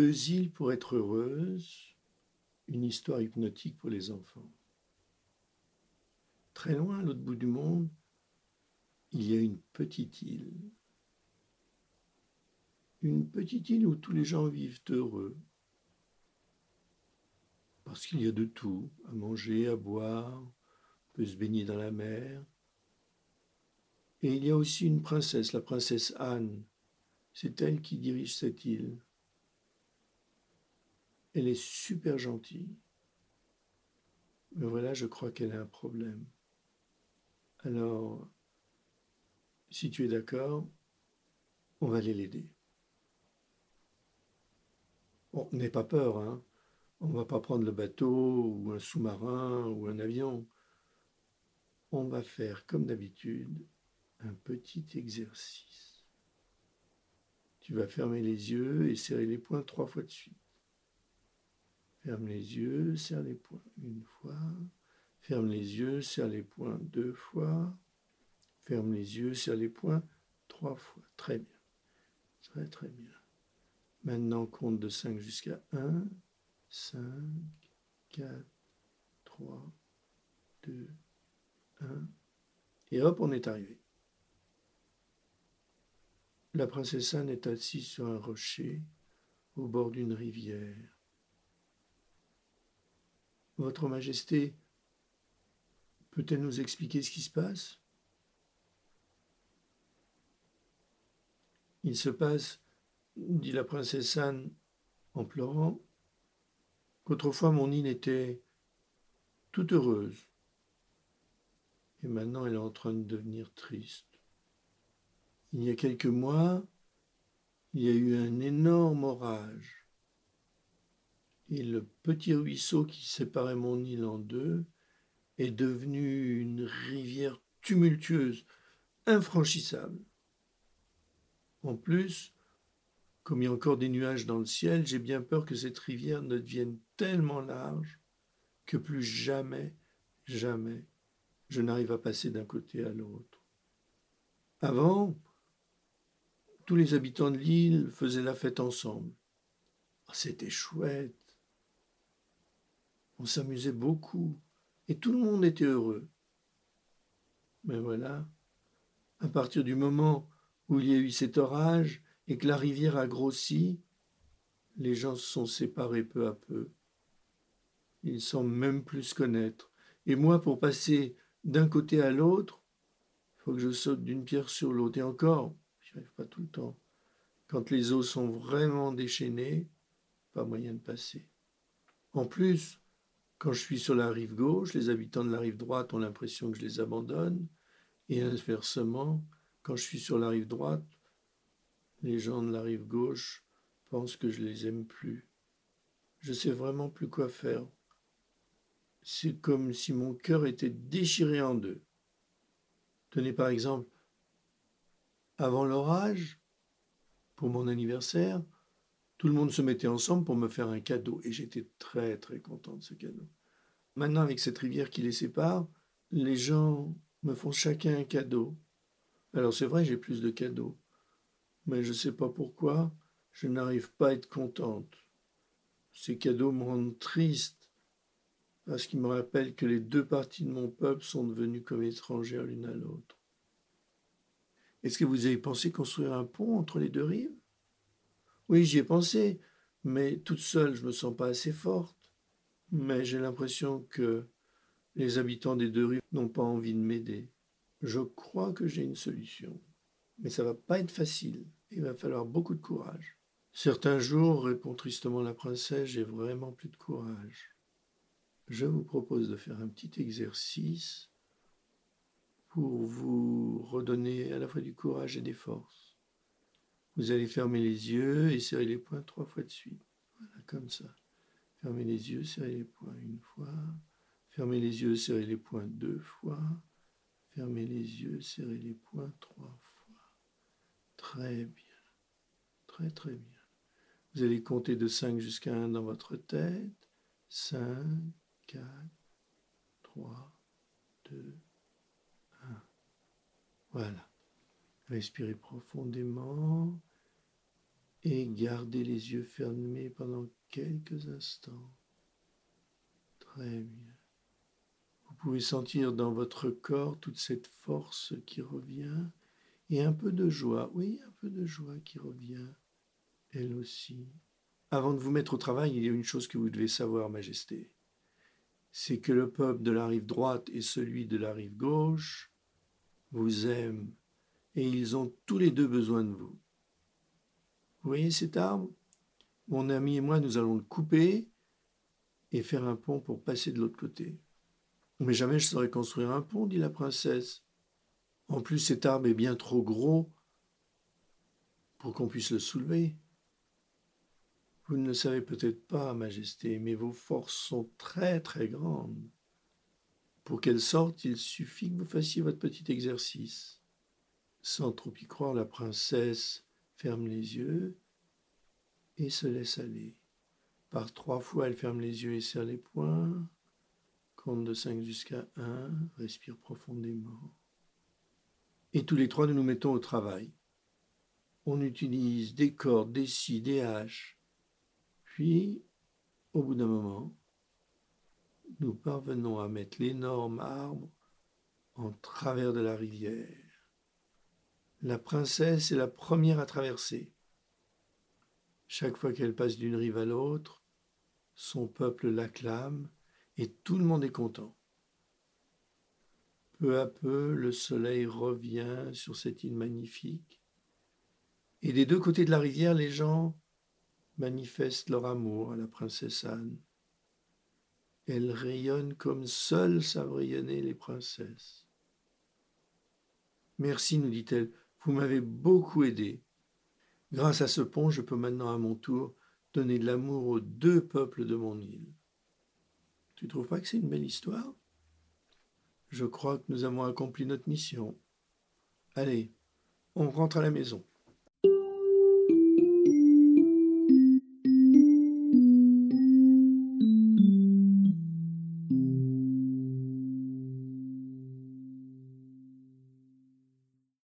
2 îles pour être heureuse, une histoire hypnotique pour les enfants. Très loin, à l'autre bout du monde, il y a une petite île. Une petite île où tous les gens vivent heureux. Parce qu'il y a de tout, à manger, à boire, on peut se baigner dans la mer. Et il y a aussi une princesse, la princesse Anne. C'est elle qui dirige cette île. Elle est super gentille. Mais voilà, je crois qu'elle a un problème. Alors, si tu es d'accord, on va aller l'aider. Bon, n'aie pas peur, hein. On ne va pas prendre le bateau ou un sous-marin ou un avion. On va faire, comme d'habitude, un petit exercice. Tu vas fermer les yeux et serrer les poings 3 fois de suite. Ferme les yeux, serre les poings 1 fois. Ferme les yeux, serre les poings 2 fois. Ferme les yeux, serre les poings 3 fois. Très bien. Très très bien. Maintenant, compte de 5 jusqu'à 1. 5, 4, 3, 2, 1. Et hop, on est arrivé. La princesse Anne est assise sur un rocher au bord d'une rivière. Votre Majesté, peut-elle nous expliquer ce qui se passe? Il se passe, dit la princesse Anne en pleurant, qu'autrefois mon île était toute heureuse. Et maintenant elle est en train de devenir triste. Il y a quelques mois, il y a eu un énorme orage. Et le petit ruisseau qui séparait mon île en deux est devenu une rivière tumultueuse, infranchissable. En plus, comme il y a encore des nuages dans le ciel, j'ai bien peur que cette rivière ne devienne tellement large que plus jamais, jamais, je n'arrive à passer d'un côté à l'autre. Avant, tous les habitants de l'île faisaient la fête ensemble. C'était chouette. On s'amusait beaucoup et tout le monde était heureux. Mais voilà, à partir du moment où il y a eu cet orage et que la rivière a grossi, les gens se sont séparés peu à peu. Ils semblent même plus se connaître. Et moi, pour passer d'un côté à l'autre, il faut que je saute d'une pierre sur l'autre. Et encore, j'y arrive pas tout le temps. Quand les eaux sont vraiment déchaînées, pas moyen de passer. En plus, quand je suis sur la rive gauche, les habitants de la rive droite ont l'impression que je les abandonne. Et inversement, quand je suis sur la rive droite, les gens de la rive gauche pensent que je les aime plus. Je sais vraiment plus quoi faire. C'est comme si mon cœur était déchiré en deux. Tenez par exemple, avant l'orage, pour mon anniversaire, tout le monde se mettait ensemble pour me faire un cadeau et j'étais très très content de ce cadeau. Maintenant, avec cette rivière qui les sépare, les gens me font chacun un cadeau. Alors c'est vrai, j'ai plus de cadeaux, mais je ne sais pas pourquoi, je n'arrive pas à être contente. Ces cadeaux me rendent triste parce qu'ils me rappellent que les 2 parties de mon peuple sont devenues comme étrangères l'une à l'autre. Est-ce que vous avez pensé construire un pont entre les 2 rives? Oui, j'y ai pensé, mais toute seule, je ne me sens pas assez forte. Mais j'ai l'impression que les habitants des 2 rives n'ont pas envie de m'aider. Je crois que j'ai une solution. Mais ça ne va pas être facile. Il va falloir beaucoup de courage. Certains jours, répond tristement la princesse, j'ai vraiment plus de courage. Je vous propose de faire un petit exercice pour vous redonner à la fois du courage et des forces. Vous allez fermer les yeux et serrer les poings 3 fois de suite. Voilà, comme ça. Fermez les yeux, serrez les poings 1 fois. Fermez les yeux, serrez les poings 2 fois. Fermez les yeux, serrez les poings 3 fois. Très bien. Très très bien. Vous allez compter de 5 jusqu'à 1 dans votre tête. 5, 4, 3, 2, 1. Voilà. Respirez profondément. et gardez les yeux fermés pendant quelques instants. Très bien. Vous pouvez sentir dans votre corps toute cette force qui revient et un peu de joie, oui, un peu de joie qui revient, elle aussi. Avant de vous mettre au travail, il y a une chose que vous devez savoir, Majesté. C'est que le peuple de la rive droite et celui de la rive gauche vous aiment et ils ont tous les deux besoin de vous. Vous voyez cet arbre? Mon ami et moi, nous allons le couper et faire un pont pour passer de l'autre côté. Mais jamais je saurais construire un pont, dit la princesse. En plus, cet arbre est bien trop gros pour qu'on puisse le soulever. Vous ne le savez peut-être pas, Majesté, mais vos forces sont très très grandes. Pour qu'elles sortent, il suffit que vous fassiez votre petit exercice. Sans trop y croire, la princesse ferme les yeux et se laisse aller. Par 3 fois, elle ferme les yeux et serre les poings. Compte de 5 jusqu'à 1, respire profondément. Et tous les trois, nous nous mettons au travail. On utilise des cordes, des scies, des haches. Puis, au bout d'un moment, nous parvenons à mettre l'énorme arbre en travers de la rivière. La princesse est la première à traverser. Chaque fois qu'elle passe d'une rive à l'autre, son peuple l'acclame et tout le monde est content. Peu à peu, le soleil revient sur cette île magnifique et des deux côtés de la rivière, les gens manifestent leur amour à la princesse Anne. Elle rayonne comme seules savent rayonner les princesses. Merci, nous dit-elle, vous m'avez beaucoup aidé. Grâce à ce pont, je peux maintenant à mon tour donner de l'amour aux 2 peuples de mon île. Tu ne trouves pas que c'est une belle histoire? Je crois que nous avons accompli notre mission. Allez, on rentre à la maison.